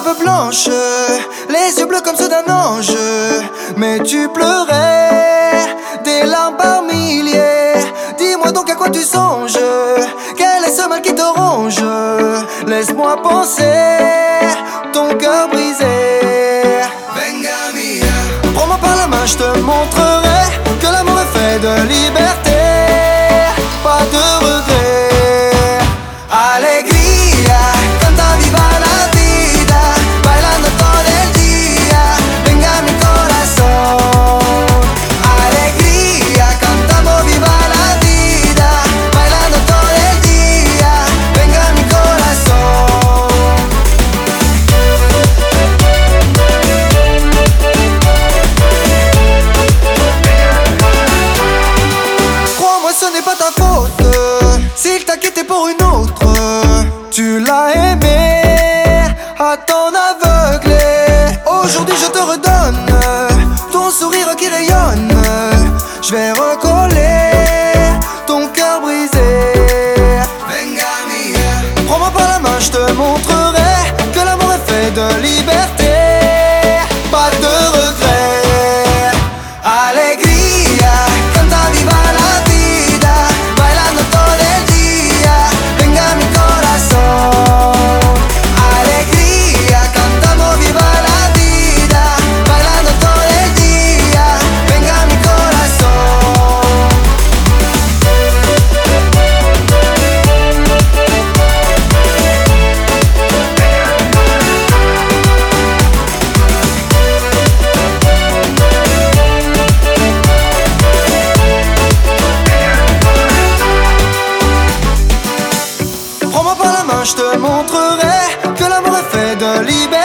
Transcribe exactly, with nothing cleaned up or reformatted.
cheveux blanches, les yeux bleus comme ceux d'un ange. Mais tu pleurais, des larmes par milliers. Dis-moi donc à quoi tu songes, quel est ce mal qui te ronge? Laisse-moi penser, ton cœur brisé. Venga mia. Prends-moi par la main, je te montrerai que l'amour est fait de liberté, pas de regrets. Alegría, canta viva la vida, bailando todo el día, venga mi corazón. Alegría, cantamos viva la vida, bailando todo el día, venga mi corazón. Crois-moi, ce n'est pas ta faute s'il t'a quitté pour une autre. Tu l'as aimé à t'en aveugler. Aujourd'hui je te redonne ton sourire qui rayonne. Je vais recoller ton cœur brisé. Venga mia. Prends-moi par la main, je te montrerai que l'amour est fait de liberté, pas de regrets. Alegría, canta viva la vida, bailando todo el día, venga mi corazón. Alegría, cantamos viva la vida, bailando todo el día, venga mi corazón. Prends-moi par la main, je te montrerai que l'amour est fait de liberté.